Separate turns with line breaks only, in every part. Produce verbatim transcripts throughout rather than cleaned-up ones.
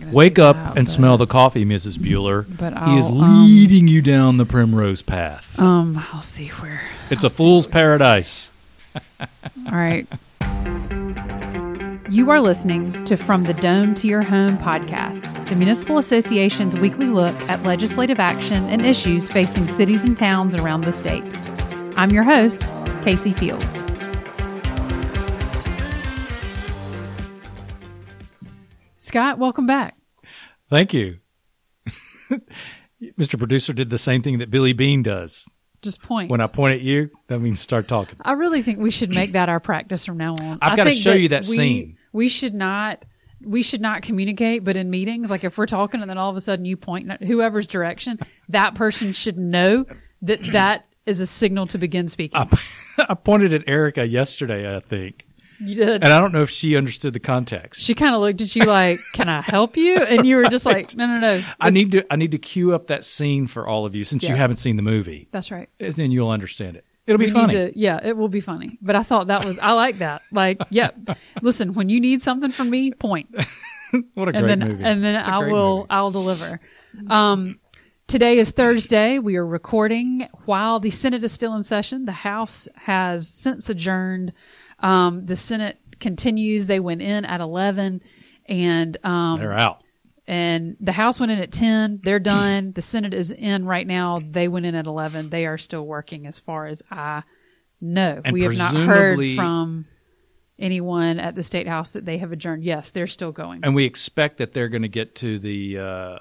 gonna
Wake
say
up
that,
and
but,
smell the coffee, Missus Bueller.
But
he is
I'll, um,
leading you down the primrose path.
Um, I'll see where.
It's
I'll
a fool's paradise.
All right. You are listening to From the Dome to Your Home podcast, the Municipal Association's weekly look at legislative action and issues facing cities and towns around the state. I'm your host, Casey Fields. Scott, welcome back.
Thank you. Mister Producer did the same thing that Billy Bean does.
Just point.
When I point at you, that means start talking.
I really think we should make that our practice from now on.
I've
I
got to
think
show you that
we,
scene.
We should not we should not communicate, but in meetings, like if we're talking and then all of a sudden you point in whoever's direction, that person should know that that is a signal to begin speaking.
I, I pointed at Erica yesterday, I think.
You did.
And I don't know if she understood the context.
She kind of looked at you like, "Can I help you?" And you were just like, "No, no, no."
I need to I need to cue up that scene for all of you since
Yeah.
you haven't seen the movie.
That's right.
Then you'll understand it. It'll be
We
funny.
need to- yeah, it will be funny. But I thought that was I like that. Like, yeah. Listen, when you need something from me, point.
What a great
and then,
movie.
And then
It's a
I
great
will
movie.
I'll deliver. Um, today is Thursday. We are recording while the Senate is still in session. The House has since adjourned. Um, the Senate continues. They went in at eleven, and um,
They're out.
and the House went in at ten. They're done. The Senate is in right now. They went in at eleven. They are still working as far as I know.
And
we have not heard
presumably-
from anyone at the State House that they have adjourned. Yes, they're still going.
And we expect that they're going to get to the uh,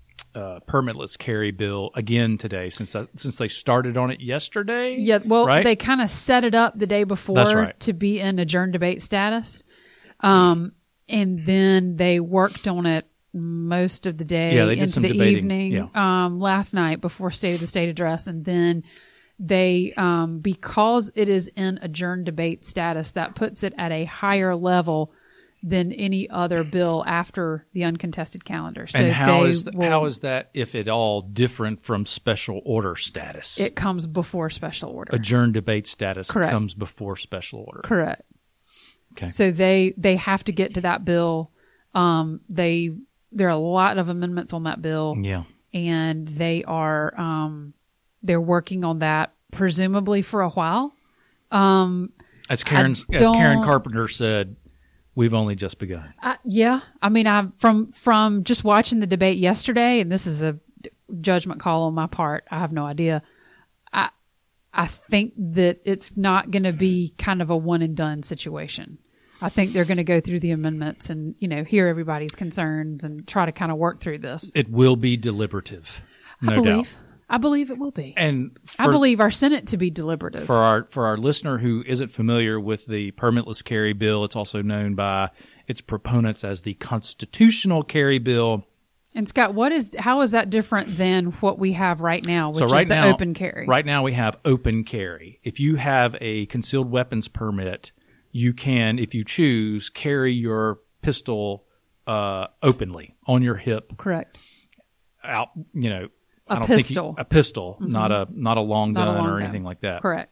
uh, permitless carry bill again today, since that, since they started on it yesterday.
Yeah, well,
right?
they kind of set it up the day before
That's right.
to be in adjourned debate status. Um, and then they worked on it most of the day
Yeah, they did
into
some
the
debating.
evening
Yeah.
um, last night before State of the State address. And then they, um, because it is in adjourned debate status, that puts it at a higher level than any other bill after the uncontested calendar. So
and how
they
is th-
will-
how is that, if at all, different from special order status?
it comes before special order.
Adjourned debate status
Correct.
comes before special order.
Correct.
Okay.
So they they have to get to that bill. Um, they there are a lot of amendments on that bill,
Yeah.
and they are um, they're working on that presumably for a while. Um,
As Karen as
don't-
Karen Carpenter said, we've only just begun.
I, yeah, I mean, I from from just watching the debate yesterday, and this is a judgment call on my part. I have no idea. I I think that it's not going to be kind of a one and done situation. I think they're going to go through the amendments and, you know, hear everybody's concerns and try to kind of work through this.
It will be deliberative, no
I believe.
doubt.
I believe it will be.
And for,
I believe our Senate to be deliberative.
for our for our listener who isn't familiar with the permitless carry bill, it's also known by its proponents as the constitutional carry bill.
And Scott, what is how is that different than what we have right now, which
so right
is the
now,
open carry?
Right now we have open carry. If you have a concealed weapons permit, you can, if you choose, carry your pistol uh, openly on your hip,
Correct.
out. You know,
A
I don't think
pistol.
you, a pistol, not a not a long
Not a
gun
long
or
gun.
anything like that.
Correct.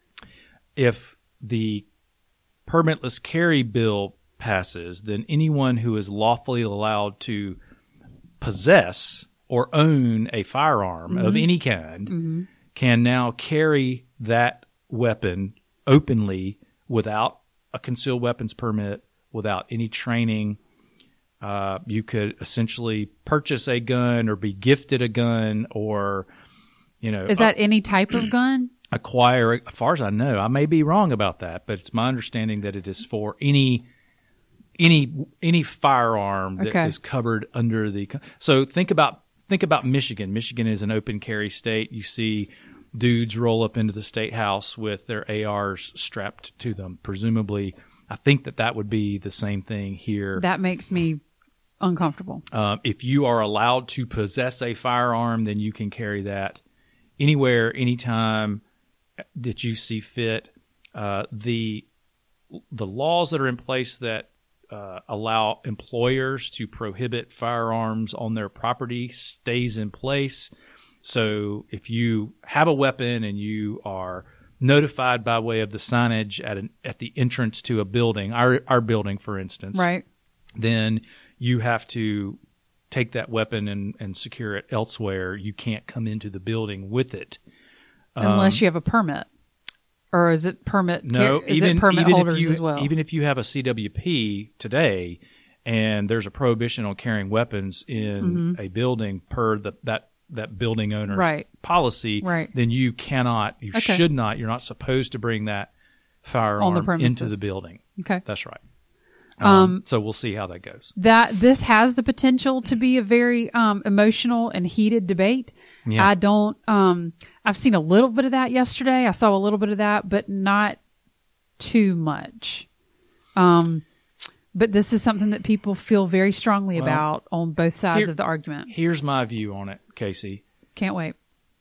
If the permitless carry bill passes, then anyone who is lawfully allowed to possess or own a firearm of any kind can now carry that weapon openly without a concealed weapons permit, without any training. Uh, you could essentially purchase a gun or be gifted a gun, or, you know,
Is that any type of gun?
acquire. As far as I know, I may be wrong about that, but it's my understanding that it is for any any any firearm that
Okay.
is covered under the. So think about think about Michigan. Michigan is an open carry state. You see dudes roll up into the state house with their A Rs strapped to them. Presumably, I think that that would be the same thing here.
That makes me uncomfortable.
Uh, if you are allowed to possess a firearm, then you can carry that anywhere, anytime that you see fit. Uh, the the laws that are in place that uh, allow employers to prohibit firearms on their property stays in place. So if you have a weapon and you are notified by way of the signage at an at the entrance to a building, our our building, for instance,
Right.
then you have to take that weapon and, and secure it elsewhere, you can't come into the building with it.
Unless
Um,
you have a permit. Or is it permit,
No,
is
even,
it permit
even
holders
if you,
as well?
Even if you have a C W P today and there's a prohibition on carrying weapons in
Mm-hmm.
a building per the, that that building owner's
Right.
policy,
Right.
then you cannot, you
Okay.
should not, you're not supposed to bring that firearm
On the premises.
into the building.
Okay.
That's right. Um,
Um,
so we'll see how that goes.
That this has the potential to be a very um, emotional and heated debate.
Yeah.
I don't. Um, I've seen a little bit of that yesterday. I saw a little bit of that, but not too much. Um, but this is something that people feel very strongly
Well,
about on both sides
here-
of the argument.
Here's my view on it, Casey.
Can't wait.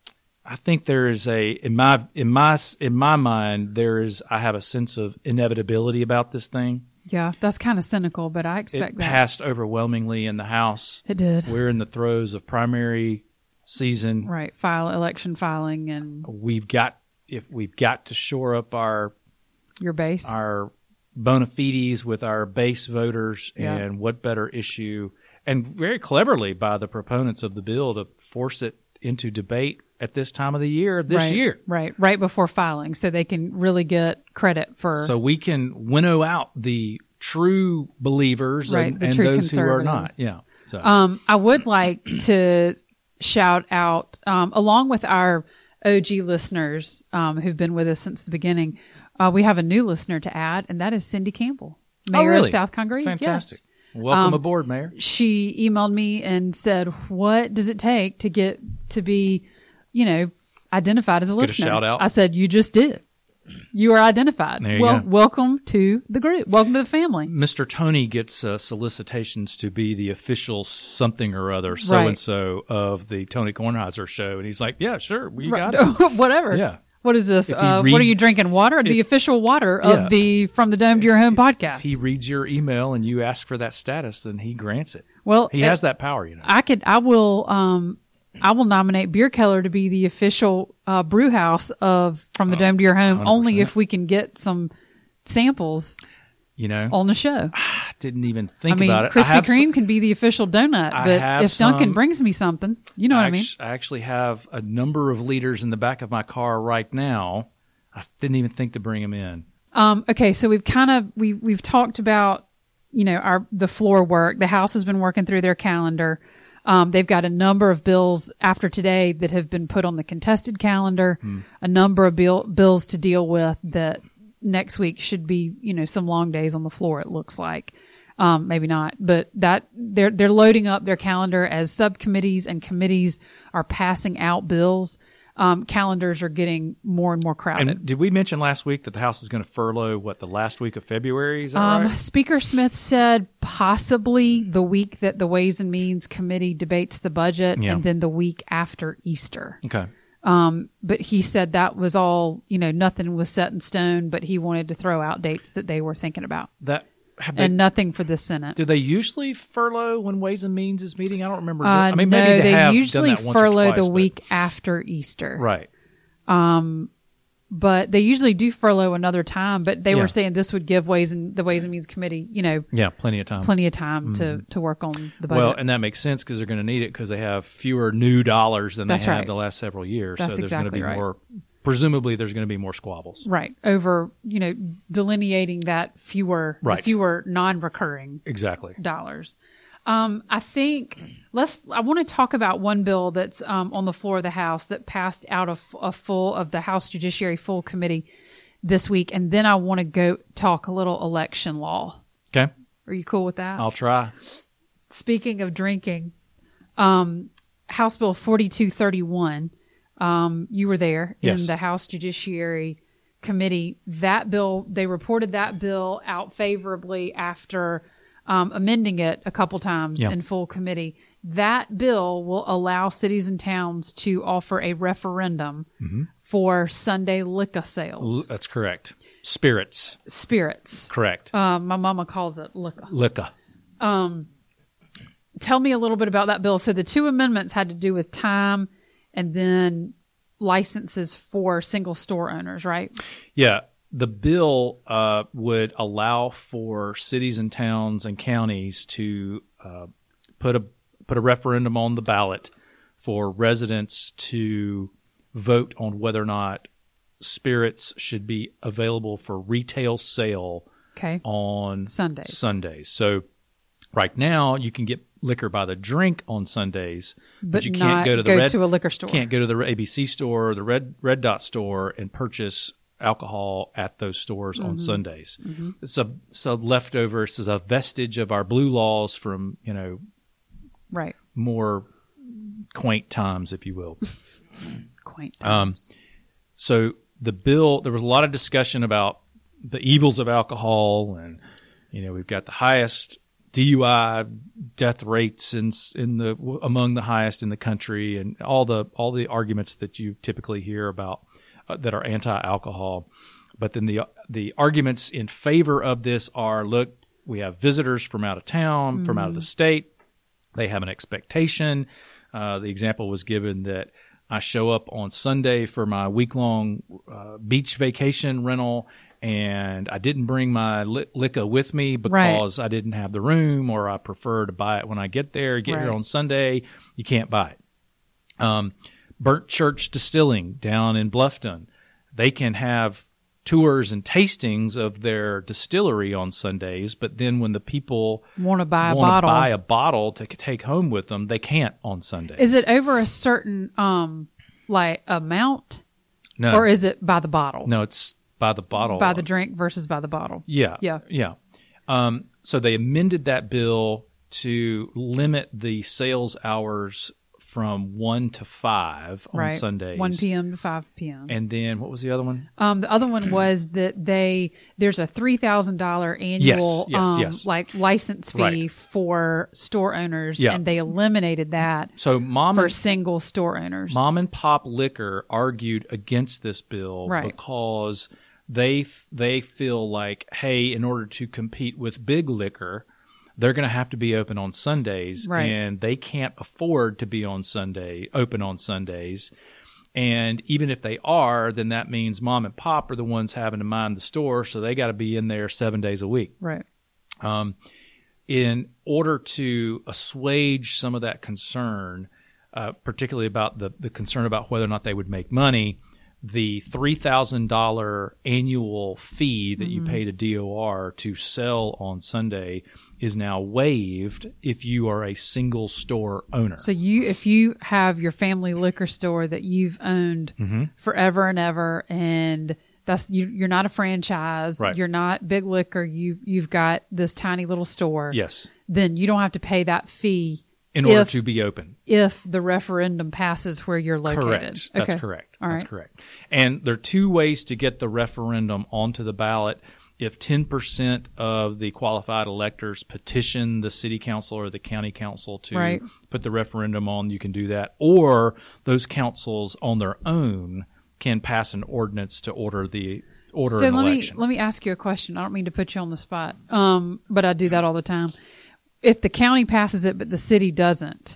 I think there is a in my in my in my mind there is I have a sense of inevitability about this thing.
Yeah, that's kind of cynical, but I expect
It
that.
passed overwhelmingly in the House.
It did.
We're in the throes of primary season.
Right, file election filing and
We've got if we've got to shore up our
your base.
our bona fides with our base voters,
Yeah.
and what better issue, and very cleverly by the proponents of the bill to force it into debate at this time of the year this
right,
year.
Right, right before filing, so they can really get credit for.
So we can winnow out the true believers
Right,
and,
the
and
true
those who are not.
conservatives.
Yeah. So
Um, I would like to shout out, um, along with our O G listeners um, who've been with us since the beginning, uh, we have a new listener to add, and that is Cindy Campbell,
Oh,
Mayor
really?
of South Congaree.
Fantastic.
Yes.
Welcome
Um,
aboard, Mayor.
She emailed me and said, "What does it take to get to be, you know, identified as a
Get a
listener?"
shout out.
I said, "You just did. You are identified.
There you
well,
go.
welcome to the group. Welcome to the family."
Mister Tony gets uh, solicitations to be the official something or other, so and so of the Tony Kornheiser show, and he's like, "Yeah, sure, we got it."
Whatever.
Yeah.
What is this?
If he
Uh, what are
reads-
you drinking? Water? The
if-
official water of
Yeah.
the From the Dome to Your Home podcast.
If he reads your email and you ask for that status, then he grants it.
well,
He
it-
has that power, you know.
I could. I will. Um, I will nominate Beer Keller to be the official uh, brew house of From the Dome to Your Home.
one hundred
Only
percent.
if we can get some samples
You know,
on the show.
I didn't even think
I mean,
about it. I
Krispy
have
Kreme
some-
can be the official donut,
I
but
have
if Duncan
some-
brings me something, you know what I mean.
act- I actually have a number of liters in the back of my car right now. I didn't even think to bring them in.
Um, okay, so we've kind of we we've talked about you know our the floor work. The House has been working through their calendar. Um, they've got a number of bills after today that have been put on the contested calendar. A number of bill, bills to deal with that next week should be you know some long days on the floor. It looks like. Um, maybe not, but that they're they're loading up their calendar as subcommittees and committees are passing out bills. Um, calendars are getting more and more crowded.
And did we mention last week that the House is going to furlough, what, the last week of February? Is that
Um,
right?
Speaker Smith said possibly the week that the Ways and Means Committee debates the budget,
Yeah.
and then the week after Easter.
Okay.
Um, but he said that was all, you know, nothing was set in stone, but he wanted to throw out dates that they were thinking about.
That have they,
And nothing for the Senate.
do they usually furlough when Ways and Means is meeting? I don't remember.
Uh,
I mean,
no,
maybe they,
they
have
usually
done that once or
furlough
twice,
the
but-
week after Easter.
Right.
But they usually do furlough another time, but they
Yeah.
were saying this would give Ways and the Ways and Means Committee, you know,
Yeah, plenty of time.
plenty of time to, to work on the budget.
Well, and that makes sense because they're going to need it because they have fewer new dollars than
That's
they have
right.
the last several years.
That's
so there's
exactly
going to be
right.
more. Presumably, there's going to be more squabbles.
Right. Over, you know, delineating that fewer, the
Right.
fewer non-recurring
Exactly.
dollars. Um, I think let's, I want to talk about one bill that's, um, on the floor of the House that passed out of a full of the House Judiciary Full Committee this week. And then I want to go talk a little election law.
Okay.
Are you cool with that?
I'll try.
Speaking of drinking, um, House Bill forty-two thirty-one, um, you were there
Yes.
in the House Judiciary Committee. That bill, they reported that bill out favorably after um, amending it a couple times
Yeah.
in full committee. That bill will allow cities and towns to offer a referendum for Sunday liquor
L-
sales.
That's correct. Spirits.
Spirits.
Correct.
Uh, my mama calls it liquor.
Liquor.
Tell me a little bit about that bill. So the two amendments had to do with time and then licenses for single store owners, right?
Yeah. The bill uh, would allow for cities and towns and counties to uh, put a put put a referendum on the ballot for residents to vote on whether or not spirits should be available for retail sale
Okay.
on
Sundays.
Sundays. So right now you can get liquor by the drink on Sundays, but,
But
you
not
can't go to the
go
red,
to a liquor store.
Can't go to the A B C store or the Red Red Dot store and purchase alcohol at those stores
Mm-hmm.
on Sundays. It's a it's a leftover. It's a vestige of our blue laws from, you know,
Right.
more quaint times, if you will.
Quaint.
Um, so the bill, there was a lot of discussion about the evils of alcohol, and you know we've got the highest D U I death rates in in the among the highest in the country, and all the all the arguments that you typically hear about uh, that are anti-alcohol. But then the the arguments in favor of this are: look, we have visitors from out of town, mm-hmm. from out of the state. They have an expectation. Uh, the example was given that I show up on Sunday for my week-long uh, beach vacation rental, and I didn't bring my li- liquor with me because right. I didn't have the room, or I prefer to buy it when I get there. Get
right.
here on Sunday, you can't buy it. Um, Burnt Church Distilling down in Bluffton, they can have tours and tastings of their distillery on Sundays, but then when the people
want to buy a
want
bottle,
to buy a bottle to take home with them, they can't on Sundays.
Is it over a certain um like amount?
No.
Or is it by the bottle?
No, it's by the bottle.
By the drink versus by the bottle.
Yeah.
Yeah.
Yeah. Um, so they amended that bill to limit the sales hours from one to five on
right.
Sundays.
one p.m. to five p.m.
And then what was the other one?
Um, the other one was that they there's a three thousand dollars annual
yes, yes,
um,
yes.
like license fee
right.
for store owners,
yeah.
and they eliminated that
so mom
for
and,
single store owners.
Mom and Pop Liquor argued against this bill
right.
because they they feel like, hey, in order to compete with Big Liquor, they're going to have to be open on Sundays,
right.
and they can't afford to be on Sunday, open on Sundays. And even if they are, then that means Mom and Pop are the ones having to mind the store, so they got to be in there seven days a week.
Right.
Um, in order to assuage some of that concern, uh, particularly about the, the concern about whether or not they would make money, the three thousand dollars annual fee that mm-hmm. you pay to D O R to sell on Sunday is now waived if you are a single store owner.
So you, if you have your family liquor store that you've owned
mm-hmm.
forever and ever, and that's you, you're not a franchise,
right.
you're not Big Liquor, you you've got this tiny little store.
Yes.
Then you don't have to pay that fee
in order
if,
to be open.
If the referendum passes where you're located.
Correct. That's
okay.
correct.
All
That's
right.
correct. And there are two ways to get the referendum onto the ballot. If ten percent of the qualified electors petition the city council or the county council to
right.
put the referendum on, you can do that. Or those councils on their own can pass an ordinance to order the order
so
an
let
election.
me let me ask you a question. I don't mean to put you on the spot, um, but I do that all the time. If the county passes it but the city doesn't,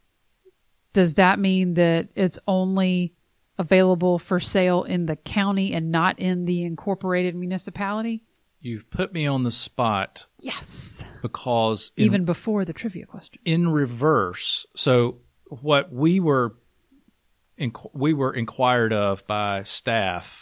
does that mean that it's only available for sale in the county and not in the incorporated municipality?
You've put me on the spot.
Yes.
Because in,
even before the trivia question.
In reverse, so what we were inqu- we were inquired of by staff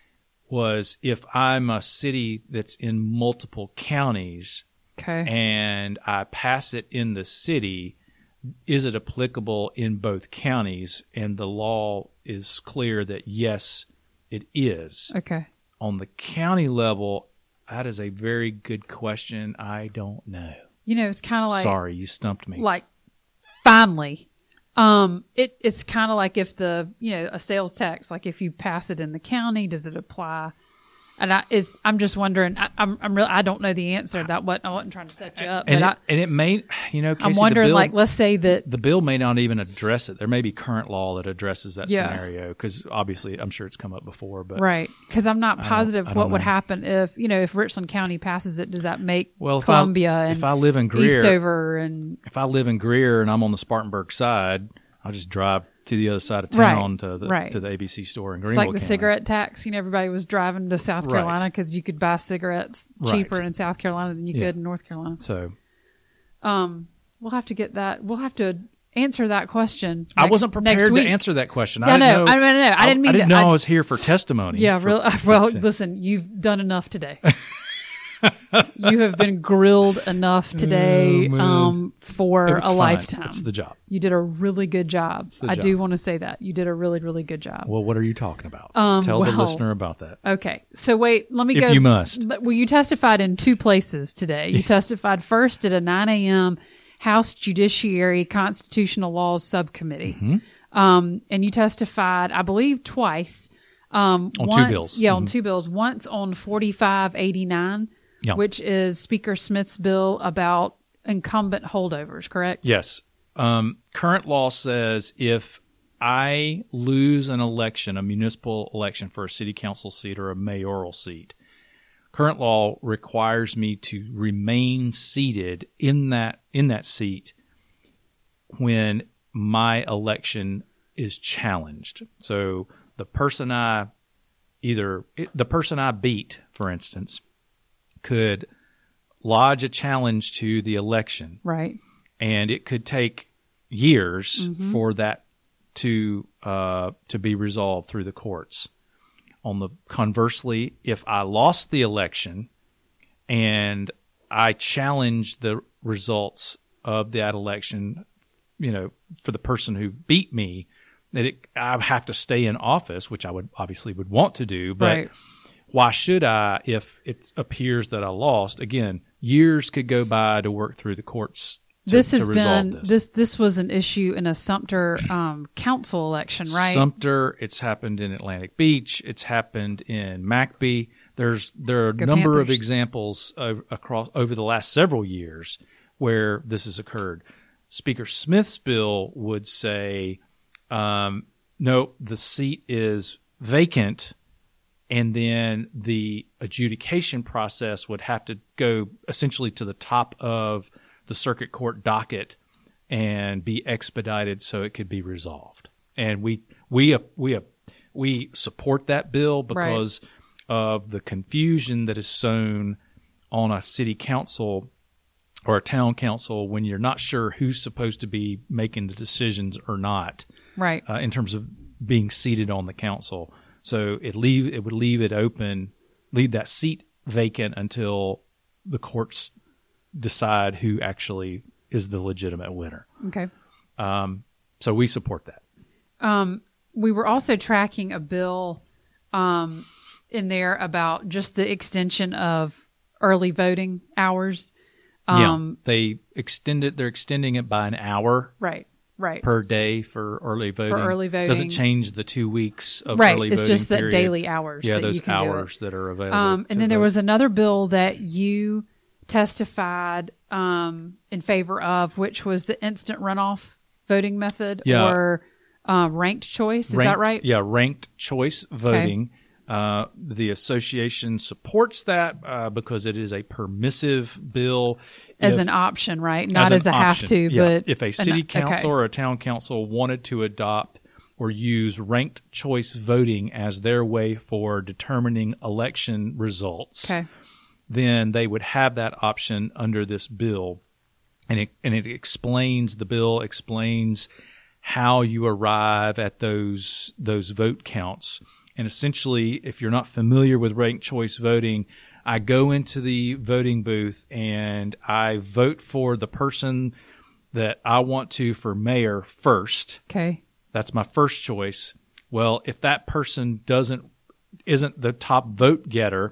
was if I'm a city that's in multiple counties,
okay,
and I pass it in the city, is it applicable in both counties? And the law is clear that yes, it is.
Okay.
On the county level, that is a very good question. I don't know.
You know, it's kind of like...
Sorry, you stumped me.
Like, finally. Um, it, it's kind of like if the, you know, a sales tax, like if you pass it in the county, does it apply? And I is I'm just wondering. I, I'm I'm real. I don't know the answer. That what I wasn't trying to set you up,
and
but
it,
I,
and it may, you know, Casey,
I'm wondering.
the bill,
like, let's say that
the bill may not even address it. There may be current law that addresses that
yeah.
scenario because obviously, I'm sure it's come up before. But
right, because I'm not positive
I don't, I
what
don't
would
know.
happen if you know if Richland County passes it. Does that make
well, if
Columbia
I,
and
if I live in Greer,
Eastover and
if I live in Greer and I'm on the Spartanburg side, I'll just drive to the other side of town
right,
to the
right.
to the A B C store in
it's
Greenville
like the
County.
cigarette tax. You know, everybody was driving to South
Right.
Carolina because you could buy cigarettes cheaper
right.
in South Carolina than you
yeah.
could in North Carolina.
So,
Um, we'll have to get that. We'll have to answer that question.
I
next-
wasn't
next
prepared to
week.
answer that question.
Yeah,
I
no,
didn't know.
I, mean, no, I didn't mean
I didn't
to,
know I,
I,
was here for testimony.
Yeah,
for-
real, well,
that's it.
listen, you've done enough today. You have been grilled enough today
Oh, man.
um, for
It
a
was fine.
lifetime.
It's the job.
You did a really good job.
the
I
job.
do want to say that. You did a really, really good job.
Well, what are you talking about?
Um,
Tell the
well-
listener about that.
Okay. So wait, let me
If
go.
you must.
But, well, you testified in two places today. You testified first at a nine a.m. House Judiciary Constitutional Laws Subcommittee.
Mm-hmm.
Um, and you testified, I believe, twice. Um,
On two
once-
bills.
Yeah, on
Mhm.
two bills. Once on forty-five eighty-nine,
Yeah.
which is Speaker Smith's bill about incumbent holdovers, correct?
Yes. Um, current law says if I lose an election, a municipal election for a city council seat or a mayoral seat, current law requires me to remain seated in that in that seat when my election is challenged. So the person I either the person I beat, for instance, could lodge a challenge to the election,
Right.
and it could take years
Mm-hmm.
for that to uh, to be resolved through the courts. On the conversely, if I lost the election and I challenged the results of that election, you know, for the person who beat me, that it, I have to stay in office, which I would obviously would want to do, but
Right.
why should I if it appears that I lost? Again, years could go by to work through the courts to,
This
to
has
resolve
been
this.
this this was an issue in a Sumter um, council election, right?
Sumter, it's happened in Atlantic Beach, it's happened in McBee. There's there are a
Go
number of
Panthers.
examples of, across over the last several years where this has occurred. Speaker Smith's bill would say, um, no, the seat is vacant, and then the adjudication process would have to go essentially to the top of the circuit court docket and be expedited so it could be resolved. And we we we we support that bill because of the confusion that is sown on a city council or a town council when you're not sure who's supposed to be making the decisions or not,
Right.
uh, in terms of being seated on the council. So it leave it would leave it open, leave that seat vacant until the courts decide who actually is the legitimate winner.
Okay.
Um, so we support that.
Um, we were also tracking a bill um, in there about just the extension of early voting hours. Um,
yeah, they extended. They're extending it by an hour
Right. Right.
per day for early voting.
early voting.
Doesn't change the two weeks of
right.
early
It's
voting
just the
period.
daily hours.
Yeah,
that
those
you can do it.
hours that are available.
Um, and
to
then there
vote.
was another bill that you testified um, in favor of, which was the instant runoff voting method
Yeah.
or uh, ranked choice. Is
Ranked-
that right?
Yeah, ranked choice voting. Uh, the association supports that uh, because it is a permissive bill.
As
If-
an option, right? Not as,
an
a have
option.
to,
Yeah.
but
if a
an-
city council
okay.
or a town council wanted to adopt or use ranked choice voting as their way for determining election results,
Okay.
then they would have that option under this bill. And it and it explains the bill explains how you arrive at those those vote counts. And essentially, if you're not familiar with ranked choice voting, I go into the voting booth and I vote for the person that I want to for mayor first.
Okay.
That's my first choice. Well, if that person doesn't isn't the top vote getter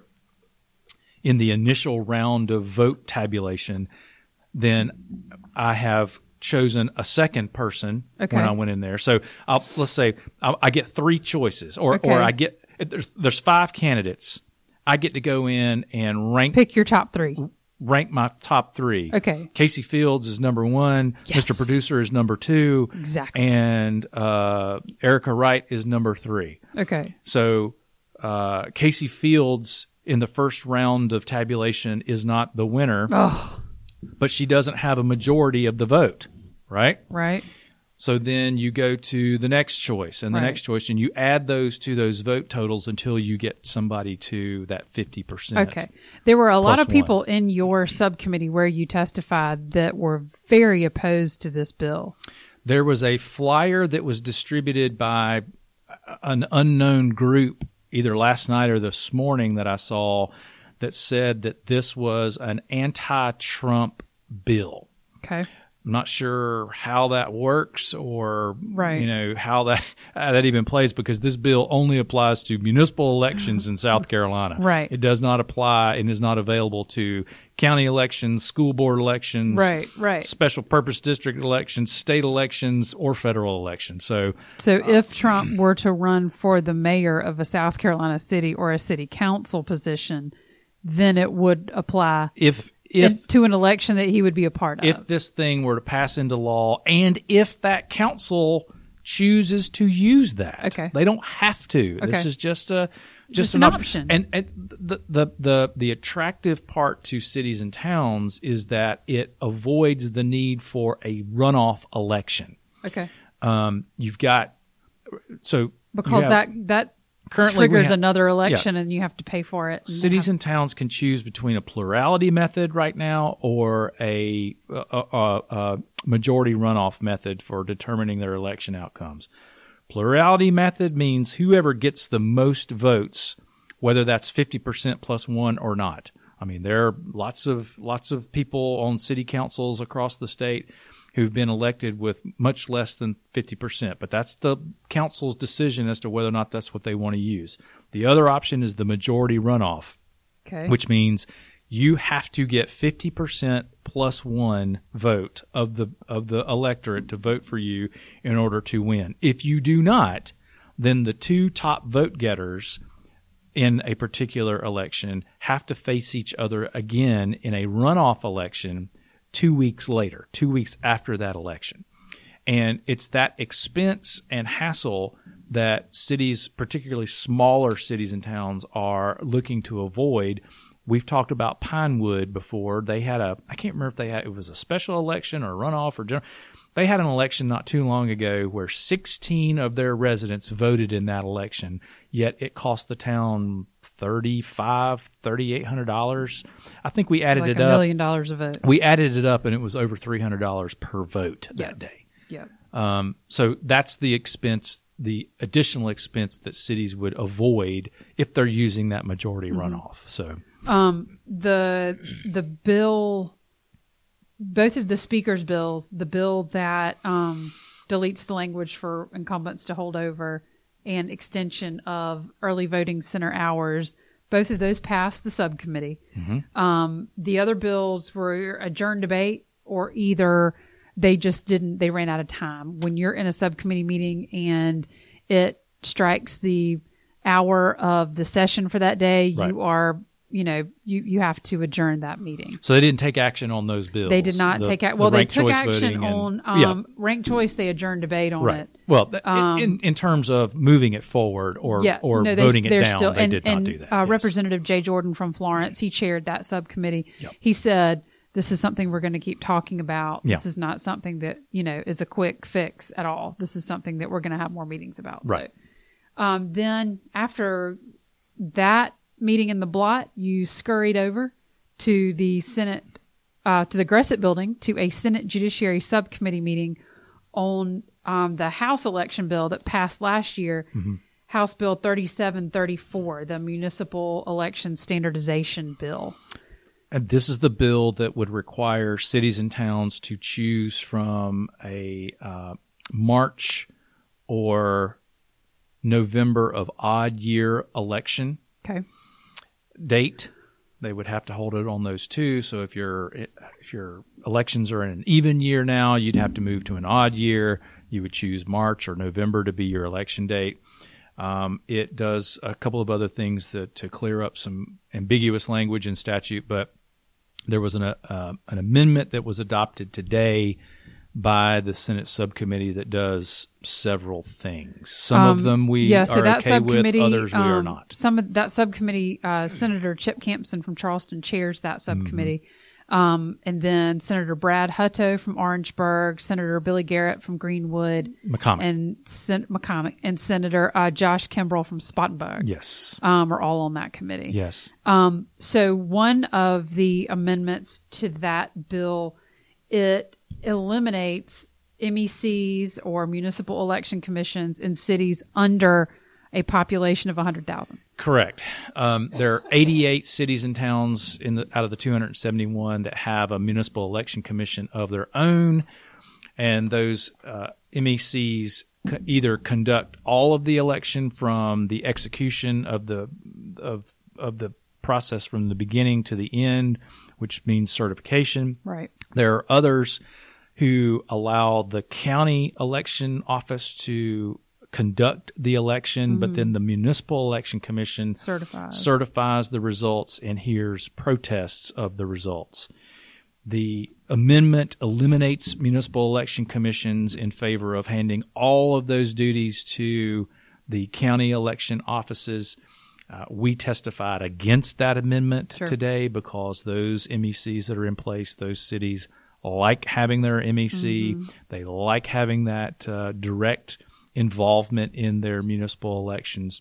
in the initial round of vote tabulation, then I have chosen a second person
Okay.
when I went in there. So I'll, let's say I, I get three choices, or
Okay.
or I get there's there's five candidates. I get to go in and rank
Pick your top three.
rank my top three.
Okay.
Casey Fields is number one.
Yes.
Mister Producer is number two.
Exactly.
And uh, Erica Wright is number three.
Okay.
So uh, Casey Fields in the first round of tabulation is not the winner,
Oh,
but she doesn't have a majority of the vote, right?
right.
So then you go to the next choice and the
Right.
next choice, and you add those to those vote totals until you get somebody to that fifty percent.
Okay. There were a lot
plus
of people in your subcommittee where you testified that were very opposed to this bill.
There was a flyer that was distributed by an unknown group either last night or this morning that I saw that said that this was an anti-Trump bill.
Okay.
I'm not sure how that works or,
Right.
you know, how that how that even plays, because this bill only applies to municipal elections in South Carolina.
Right.
It does not apply and is not available to county elections, school board elections,
Right, right.
special purpose district elections, state elections, or federal elections. So
So if Trump were to run for the mayor of a South Carolina city or a city council position, then it would apply
if if
in- to an election that he would be a part
if
of.
this thing were to pass into law, and if that council chooses to use that,
Okay.
they don't have to. This
Okay.
is just a just,
Just
an,
an
op-
option.
And, and the, the the the attractive part to cities and towns is that it avoids the need for a runoff election.
Okay.
Um, you've got so
Because
you have-
that that
currently we
triggers
ha-
another election and you have to pay for it. and
cities
have-
and towns can choose between a plurality method right now or a, a, a, a majority runoff method for determining their election outcomes. Plurality method means whoever gets the most votes, whether that's fifty percent plus one or not. I mean, there are lots of lots of people on city councils across the state who've been elected with much less than fifty percent, but that's the council's decision as to whether or not that's what they want to use. The other option is the majority runoff,
Okay.
which means you have to get fifty percent plus one vote of the of the electorate to vote for you in order to win. If you do not, then the two top vote getters in a particular election have to face each other again in a runoff election two weeks later, two weeks after that election. And it's that expense and hassle that cities, particularly smaller cities and towns, are looking to avoid. We've talked about Pinewood before. They had a, I can't remember if they had, it was a special election or a runoff or general. They had an election not too long ago where sixteen of their residents voted in that election, yet it cost the town thirty-five, thirty-eight hundred dollars. I think we added
like
it
a
up.
million dollars a vote.
We added it up, and it was over three hundred dollars per vote
Yeah.
that day.
Yeah.
Um, so that's the expense, the additional expense that cities would avoid if they're using that majority
Mm-hmm.
runoff. So
Um, the the bill, both of the speakers' bills, the bill that um, deletes the language for incumbents to hold over and extension of early voting center hours, both of those passed the subcommittee.
Mm-hmm.
Um, the other bills were adjourned debate, or either they just didn't, they ran out of time. When you're in a subcommittee meeting and it strikes the hour of the session for that day,
Right.
you are, you know, you, you have to adjourn that meeting.
So they didn't take action on those bills.
They did not
The-
take action.
the
Well, they
ranked
took
choice
action
voting and-
on um,
yeah,
ranked choice. They adjourned debate on
right.
it.
Well, th-
Um,
in in terms of moving it forward or
Yeah,
or
no, they,
voting it
they're
down,
still,
they
and,
did not
and,
do that.
Uh,
Yes.
Representative Jay Jordan from Florence, he chaired that subcommittee.
Yep.
He said, "This is something we're going to keep talking about.
Yeah.
This is not something that you know is a quick fix at all. This is something that we're going to have more meetings about."
Right.
So, um, then after that meeting in the Blot, you scurried over to the Senate, uh, to the Gressett Building, to a Senate Judiciary Subcommittee meeting on um, the House election bill that passed last year,
Mm-hmm.
House Bill thirty-seven thirty-four, the Municipal Election Standardization Bill.
And this is the bill that would require cities and towns to choose from a uh, March or November of odd year election
Okay.
date. They would have to hold it on those two. So if your if your elections are in an even year now, you'd have to move to an odd year. You would choose March or November to be your election date. Um, it does a couple of other things that, to clear up some ambiguous language in statute, but there was an uh, an amendment that was adopted today by the Senate subcommittee that does several things. Some
Um,
of them we
yeah, so
are
that
okay with,
subcommittee,
others we are
um,
not.
Some of that subcommittee, uh, Senator Chip Campson from Charleston chairs that subcommittee. Um, and then Senator Brad Hutto from Orangeburg, Senator Billy Garrett from Greenwood,
McComic.
and Sen- McComic, and Senator uh, Josh Kimbrell from Spartanburg.
Yes.
Um, are all on that committee.
Yes.
Um, so one of the amendments to that bill, it eliminates M E Cs or municipal election commissions in cities under a population of one hundred thousand.
Correct. Um, there are eighty-eight cities and towns in the, out of the two hundred seventy-one that have a municipal election commission of their own, and those uh, M E Cs co- either conduct all of the election from the execution of the of of the process from the beginning to the end, which means certification.
Right.
There are others who allow the county election office to conduct the election, mm-hmm. but then the municipal election commission
certifies
certifies the results and hears protests of the results. The amendment eliminates municipal election commissions in favor of handing all of those duties to the county election offices. Uh, we testified against that amendment
sure.
today because those M E Cs that are in place, those cities like having their M E C. Mm-hmm. They like having that uh, direct involvement in their municipal elections.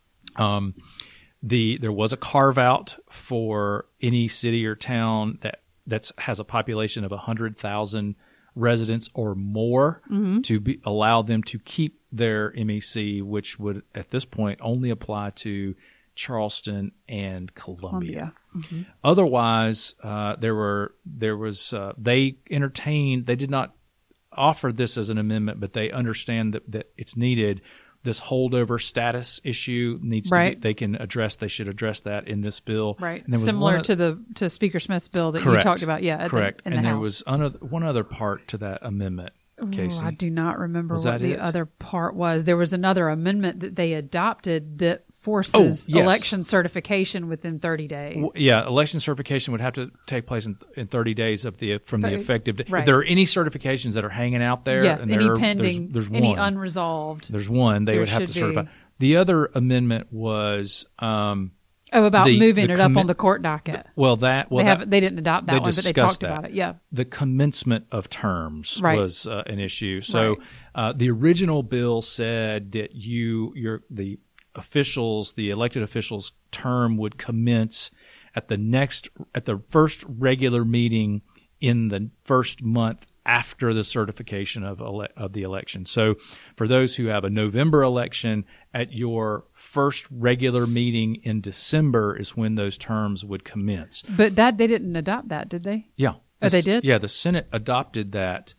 Um, the there was a carve out for any city or town that that's has a population of a hundred thousand residents or more mm-hmm. to be allow them to keep their M E C, which would at this point only apply to Charleston and Columbia.
Columbia. Mm-hmm.
Otherwise, uh, there were there was uh, they entertained. They did not offer this as an amendment, but they understand that, that it's needed. This holdover status issue needs
right.
to be, they can address, they should address that in this bill.
Right. Similar to the, to Speaker Smith's bill that
correct,
you talked about. Yeah.
Correct.
The, in
and
the
there
House.
was another, one other part to that amendment, Casey.
Ooh, I do not remember
was
what the
it?
other part was. There was another amendment that they adopted that forces
oh, yes.
election certification within thirty days.
Well, yeah, election certification would have to take place in, in thirty days of the from
but,
the effective date.
Right.
If there are any certifications that are hanging out there,
yes,
and
any
there are,
pending,
there's, there's
any
one.
unresolved,
there's one they
there
would have to
should
certify.
be.
The other amendment was um,
oh about
the,
moving
the
it
commi-
up on the court docket.
Well, that well
they
that,
haven't they didn't adopt that
they
one, but they
discussed
talked
that.
about it. Yeah,
the commencement of terms
right.
was uh, an issue. So
right.
uh, the original bill said that you your the officials, the elected officials' term would commence at the next at the first regular meeting in the first month after the certification of ele- of the election. So for those who have a November election, at your first regular meeting in December is when those terms would commence.
But that they didn't adopt that, did they?
Yeah.
Oh, they did?
Yeah, the Senate adopted that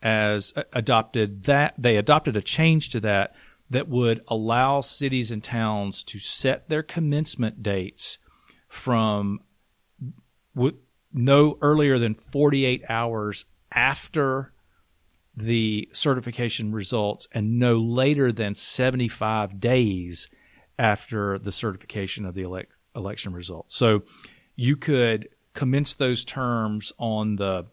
as uh, adopted that they adopted a change to that that would allow cities and towns to set their commencement dates from w- no earlier than forty-eight hours after the certification results and no later than seventy-five days after the certification of the elect- election results. So you could commence those terms on the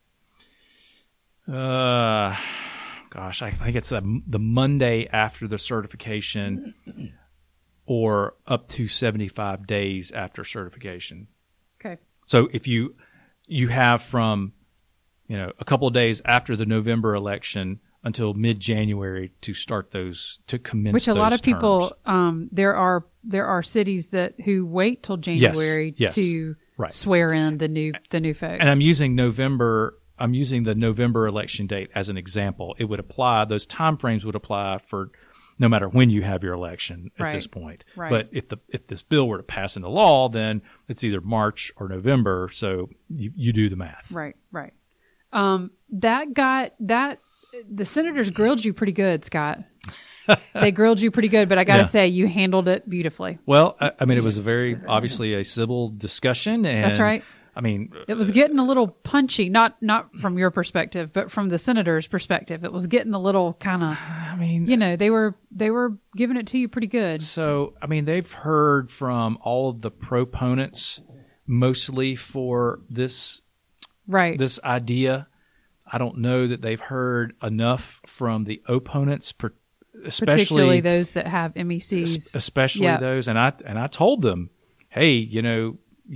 uh gosh, I think it's a, the Monday after the certification or up to seventy-five days after certification.
Okay.
So if you you have from, you know, a couple of days after the November election until mid-January to start those, to commence
Which a
those
lot of
terms.
people, um, there are there are cities that who wait till January
yes, yes,
to
right.
swear in the new the new folks.
And I'm using November. I'm using the November election date as an example. It would apply; those timeframes would apply for no matter when you have your election at
right.
this point.
Right.
But if the if this bill were to pass into law, then it's either March or November. So you, you do the math.
Right, right. Um, that got that the senators grilled you pretty good, Scott. They grilled you pretty good, but I got to
Yeah.
say you handled it beautifully.
Well, I, I mean, it was a very obviously a civil discussion, and
That's right.
I mean,
It was getting a little punchy, not not from your perspective, but from the senator's perspective. It was getting a little kind of,
I mean,
you know, they were they were giving it to you pretty good.
So, I mean, they've heard from all of the proponents mostly for this
Right.
this idea. I don't know that they've heard enough from the opponents, per, especially
Particularly those that have M E Cs.
especially
Yeah.
those. And I and I told them, hey, you know, you're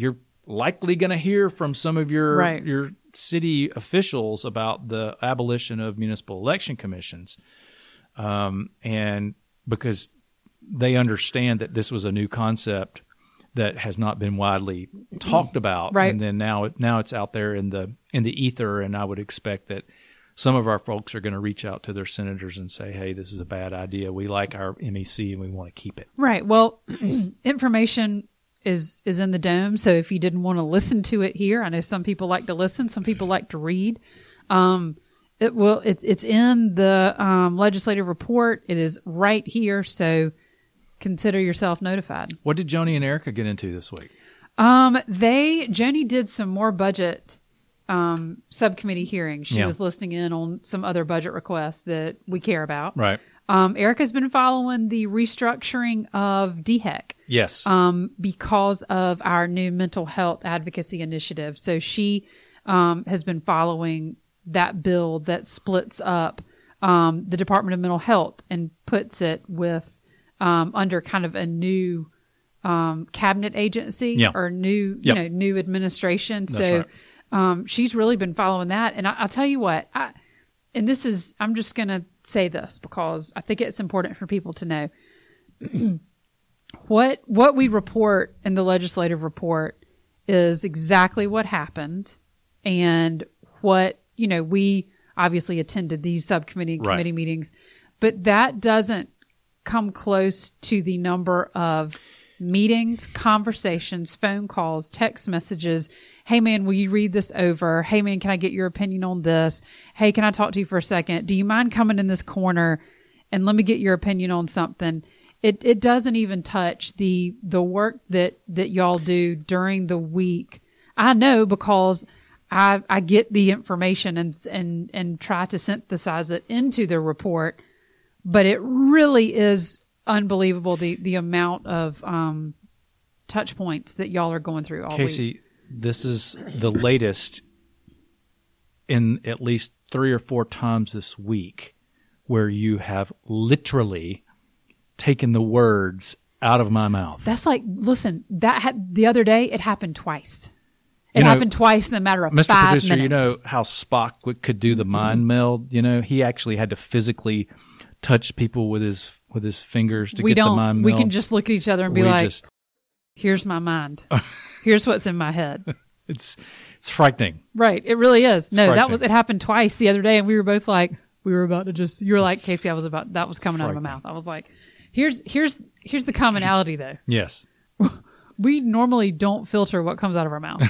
likely going to hear from some of your
Right.
your city officials about the abolition of municipal election commissions, um, and because they understand that this was a new concept that has not been widely talked about,
Right.
and then now it, now it's out there in the in the ether, and I would expect that some of our folks are going to reach out to their senators and say, "Hey, this is a bad idea. We like our M E C and we want to keep it."
Right. Well, information is is in the dome. So if you didn't want to listen to it here, I know some people like to listen, some people like to read. Um, it will. It's it's in the um, legislative report. It is right here. So consider yourself notified.
What did Joni and Erica get into this week?
Um, they Joni did some more budget um, subcommittee hearings. She
Yeah.
was listening in on some other budget requests that we care about.
Right.
Um, Erica's been following the restructuring of D H E C.
Yes.
Um, because of our new mental health advocacy initiative. So she um, has been following that bill that splits up um, the Department of Mental Health and puts it with um, under kind of a new um, cabinet agency
Yeah.
or new,
Yep.
you know, new administration.
That's
so
right.
um, she's really been following that. And I, I'll tell you what, I, and this is, I'm just going to say this because I think it's important for people to know. What what we report in the legislative report is exactly what happened, and what, you know, we obviously attended these subcommittee and
Right.
committee meetings, but that doesn't come close to the number of meetings, conversations, phone calls, text messages. Hey man, will you read this over? Hey man, can I get your opinion on this? Hey, can I talk to you for a second? Do you mind coming in this corner and let me get your opinion on something? It it doesn't even touch the the work that, that y'all do during the week. I know because I I get the information and and and try to synthesize it into the report, but it really is unbelievable the the amount of um, touch points that y'all are going through all
Casey,
week.
this is the latest in at least three or four times this week where you have literally taken the words out of my mouth.
That's like, listen, that had, the other day it happened twice. It
You know,
happened twice in a matter of
Mister
five
Producer,
minutes.
you know how Spock would- could do the mind meld? You know, he actually had to physically touch people with his with his fingers to
we
get
don't.
the mind
We
meld.
can just look at each other and be
We
like,
just-
"Here's my mind. Here's what's in my head."
it's it's frightening.
Right. It really is.
It's
No, that
frightening.
was. It happened twice the other day, and we were both like, we were about to just. You were like, Casey, I was about. That was coming out of my
frightening.
mouth. I was like, here's here's here's the commonality though.
Yes.
We normally don't filter what comes out of our mouth.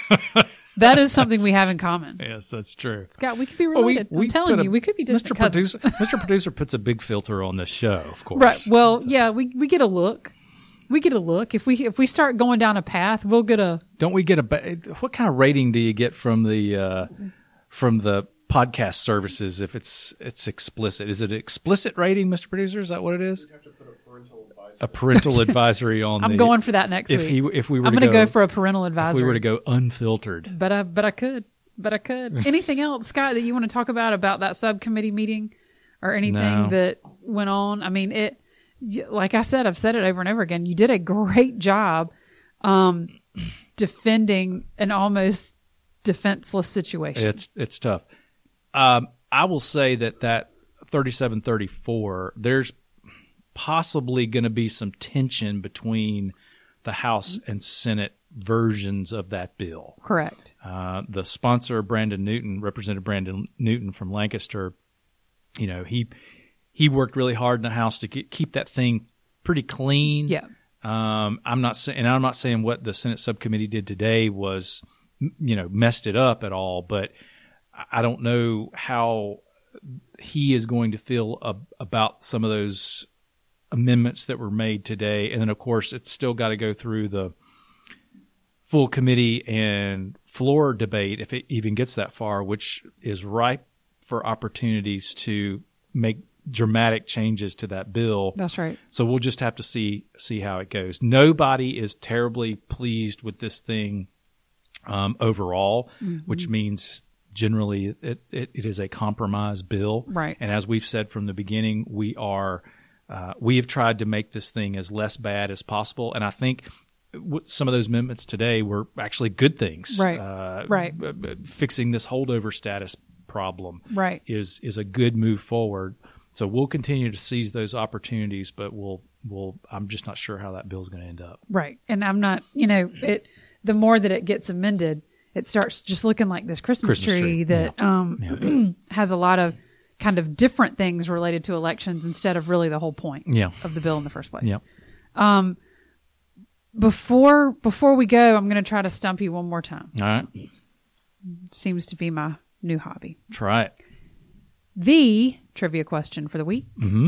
That is something we have in common.
Yes, that's true.
Scott, we could be
Well, we-
related.
we
I'm telling
put a-
you, we could be
Mister
distant cousins.
Producer, Mister Producer puts a big filter on this show, of course.
Right. Well, yeah, we we get a look. We get a look. If we if we start going down a path, we'll get a.
Don't we get a ba- what kind of rating do you get from the uh, from the podcast services if it's it's explicit? Is it an explicit rating, Mister Producer? Is that what it is?
You have to put a parental advisory.
A parental advisory on
I'm
the
going for that next
if
week.
he if we were
I'm
to
going to
go,
go for a parental
if
advisory.
we were to go unfiltered.
But I but I could. But I could. Anything else, Scott, that you want to talk about about that subcommittee meeting or anything
No.
that went on? I mean, it. y- Like I said, I've said it over and over again. You did a great job um, defending an almost defenseless situation.
It's it's tough. Um, I will say that that thirty-seven thirty-four, there's possibly going to be some tension between the House and Senate versions of that bill.
Correct.
Uh, the sponsor, Brandon Newton, Representative Brandon Newton from Lancaster, you know, he he worked really hard in the House to get, keep that thing pretty clean.
Yeah.
Um, I'm not saying, and I'm not saying what the Senate subcommittee did today was, m- you know, messed it up at all. But I I don't know how he is going to feel ab- about some of those amendments that were made today. And then, of course, it's still got to go through the full committee and floor debate if it even gets that far, which is ripe for opportunities to make dramatic changes to that bill.
That's right.
So we'll just have to see see how it goes. Nobody is terribly pleased with this thing um, overall, which means generally it, it, it is a compromise bill.
Right.
And as we've said from the beginning, we are uh, we have tried to make this thing as less bad as possible. And I think w- some of those amendments today were actually good things.
Right.
Uh,
Right.
b- b- fixing this holdover status problem
Right.
is is a good move forward. So we'll continue to seize those opportunities, but we'll we'll. I'm just not sure how that bill is going to end up.
Right. And I'm not, you know, it. The more that it gets amended, it starts just looking like this Christmas,
Christmas
tree,
tree,
that
yeah.
um,
Yeah.
has a lot of kind of different things related to elections instead of really the whole point
Yeah.
of the bill in the first place.
Yeah.
Um, before before we go, I'm going to try to stump you one more time.
All right.
Seems to be my new hobby.
Try it.
The trivia question for the week.
Mm-hmm.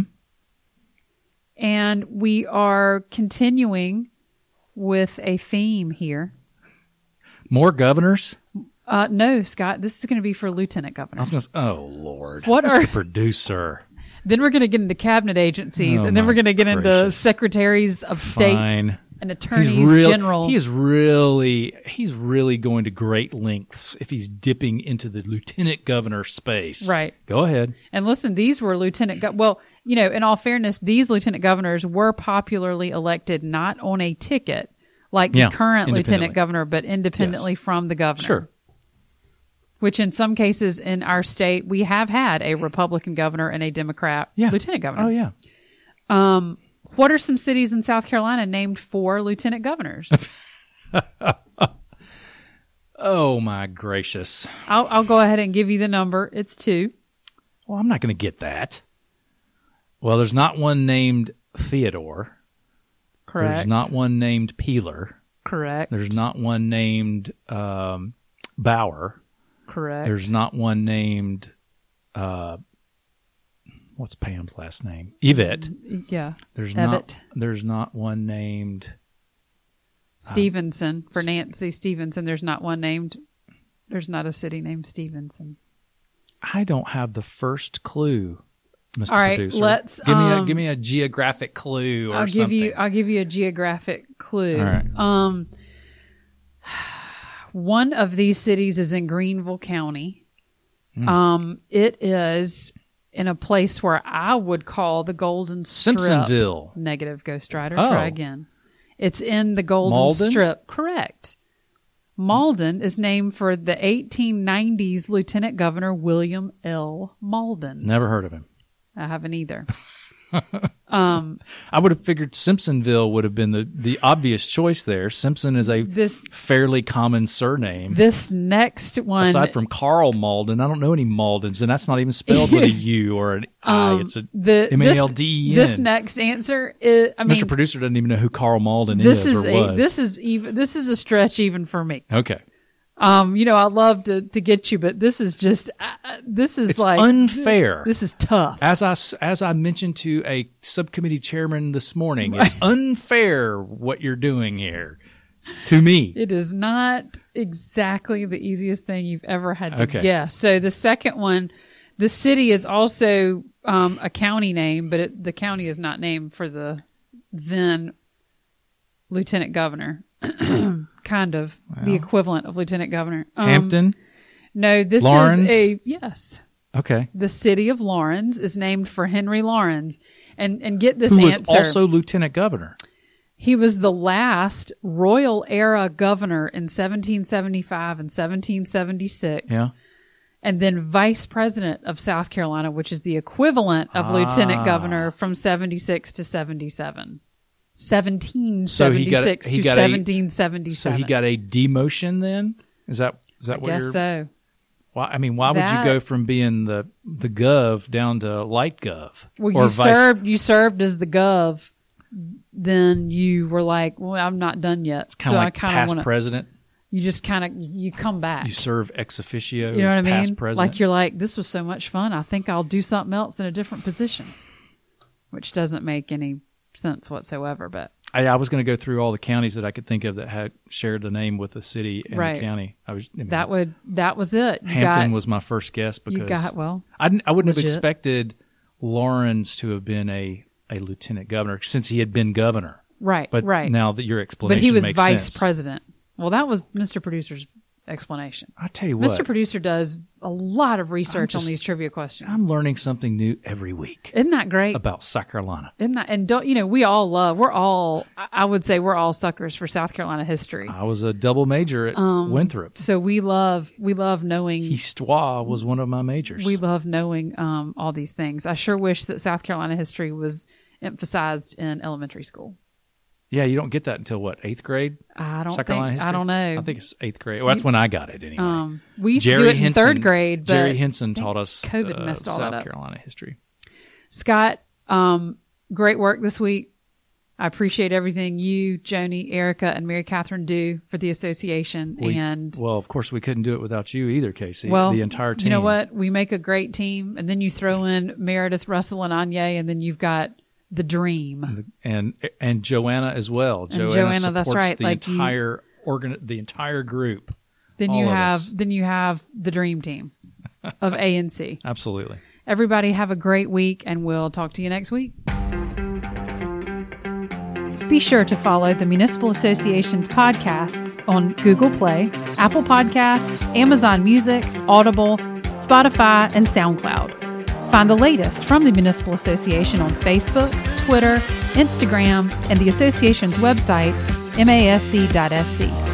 And we are continuing with a theme here.
More governors.
Uh, no, Scott, this is going to be for lieutenant
I
governors.
was going to. Oh Lord.
What
Mister
are-
producer?
Then we're going to get into cabinet agencies,
Oh,
and then
my
we're going to get into
gracious.
secretaries of state
Fine.
and
He's
attorneys
real,
general.
He's really he's really going to great lengths if he's dipping into the lieutenant governor space.
Right.
Go ahead.
And listen, these were lieutenant. Go- well, you know, in all fairness, these lieutenant governors were popularly elected not on a ticket like
Yeah,
the current lieutenant
independently.
governor, but independently
Yes.
from the governor.
Sure.
Which in some cases in our state, we have had a Republican governor and a Democrat
Yeah.
lieutenant governor.
Oh yeah.
Um, what are some cities in South Carolina named for lieutenant governors?
Oh my gracious.
I'll, I'll go ahead and give you the number. It's two.
Well, I'm not going to get that. Well, there's not one named Theodore.
Correct.
There's not one named Peeler.
Correct.
There's not one named um, Bauer.
Correct.
There's not one named, uh, what's Pam's last name? Yvette.
Yeah.
There's
Evitt.
not. There's not one named.
Stevenson. For Nancy Stevenson, there's not one named. There's not a city named Stevenson.
I don't have the first clue, Mister
All right,
Producer.
let's,
give me a
um,
give me a geographic clue or
I'll
something.
give you. I'll give you a geographic clue.
All right.
Um, one of these cities is in Greenville County.
Hmm.
Um, it is in a place where I would call the Golden Strip.
Simpsonville.
Negative, Ghost Rider.
Oh.
Try again. It's in the Golden
Malden?
Strip. Correct. Malden is named for the eighteen nineties Lieutenant Governor William L. Malden.
Never heard of him.
I haven't either. um,
I would have figured Simpsonville would have been the, the obvious choice there. Simpson is a
this
fairly common surname.
this next one,
Aside from Carl Malden, I don't know any Maldens, and that's not even spelled with a U or an I.
um,
It's a
the
M A L D E N.
This, this next answer is, I mean,
Mister Producer doesn't even know who Carl Malden
this
is,
is
or
a
was.
this is even this is a stretch even for me.
Okay.
Um, you know, I love to to get you, but this is just uh, this is
It's
like
unfair.
This is tough.
As I, s- as I mentioned to a subcommittee chairman this morning, it's unfair what you're doing here to me.
It is not exactly the easiest thing you've ever had to
Okay.
guess. So the second one, the city is also um, a county name, but it, the county is not named for the then lieutenant governor. Kind of the
Well.
equivalent of lieutenant governor. Um,
Hampton?
No, this
Lawrence?
is a yes.
Okay.
The city of Lawrence is named for Henry Lawrence, and and get this
Who was
answer.
also lieutenant governor.
He was the last royal era governor in seventeen seventy-five and seventeen seventy-six.
Yeah.
And then vice president of South Carolina, which is the equivalent of
Ah.
lieutenant governor from seventy-six to seventy-seven. seventeen
So he got a-
seventy-six
he
to
got a-
seventeen
So
seventy-seven.
he got a demotion then? Is that is that
I
what
guess
you're
so.
Why, I mean, why would
That-
you go from being the the gov down to light gov?
Well,
or
you
vice-
served you served as the gov. Then you were like, well, I'm not done yet.
It's kind
so
of
I
like
kind of
past
want to.
president.
You just kind of you come back.
You serve ex officio
You know
as
what I
past
mean?
president.
Like you're like, this was so much fun. I think I'll do something else in a different position, which doesn't make any sense whatsoever. But
I, I was going to go through all the counties that I could think of that had shared the name with the city and
Right.
the county. I was I mean,
that would that was it. You
Hampton
got,
was my first guess because
you got well.
I, didn't- I wouldn't
legit.
have expected Lawrence to have been a, a lieutenant governor since he had been governor.
Right,
But
right.
now that your explanation
But he was
makes
vice
sense.
president. Well, that was Mister Producer's explanation.
I tell you what,
Mister Producer does a lot of research
just-
on these trivia questions.
I'm learning something new every week
Isn't that great?
about South Carolina.
Isn't that, and don't, you know, we all love, we're all, I I would say we're all suckers for South Carolina history.
I was a double major at
Um,
Winthrop.
So we love, we love knowing,
Histoire was one of my majors.
we love knowing um, all these things. I sure wish that South Carolina history was emphasized in elementary school.
yeah, you don't get that until what, eighth grade?
I don't
South
think,
Carolina history?
I don't know.
I think it's eighth grade. Well, that's when I got it anyway.
Um, we used
Jerry
to do it in
Henson,
third grade, but
Jerry Henson
I think
taught us
COVID
uh,
messed all
South
that up.
Carolina history.
Scott, um, great work this week. I appreciate everything you, Joni, Erica, and Mary Catherine do for the association.
We-
and
well, of course, we couldn't do it without you either, Casey.
well,
the entire team.
you know what? We make a great team, and then you throw in Meredith, Russell, and Anya, and then you've got the dream.
and and Joanna as well. Joanna,
Joanna,
supports
that's right,
the
like you-
entire organ, the entire group.
Then
all
you
of
have
us.
then you have the dream team of A N C.
Absolutely.
Everybody have a great week, and we'll talk to you next week. Be sure to follow the Municipal Association's podcasts on Google Play, Apple Podcasts, Amazon Music, Audible, Spotify, and SoundCloud. Find the latest from the Municipal Association on Facebook, Twitter, Instagram, and the association's website, M A S C dot S C.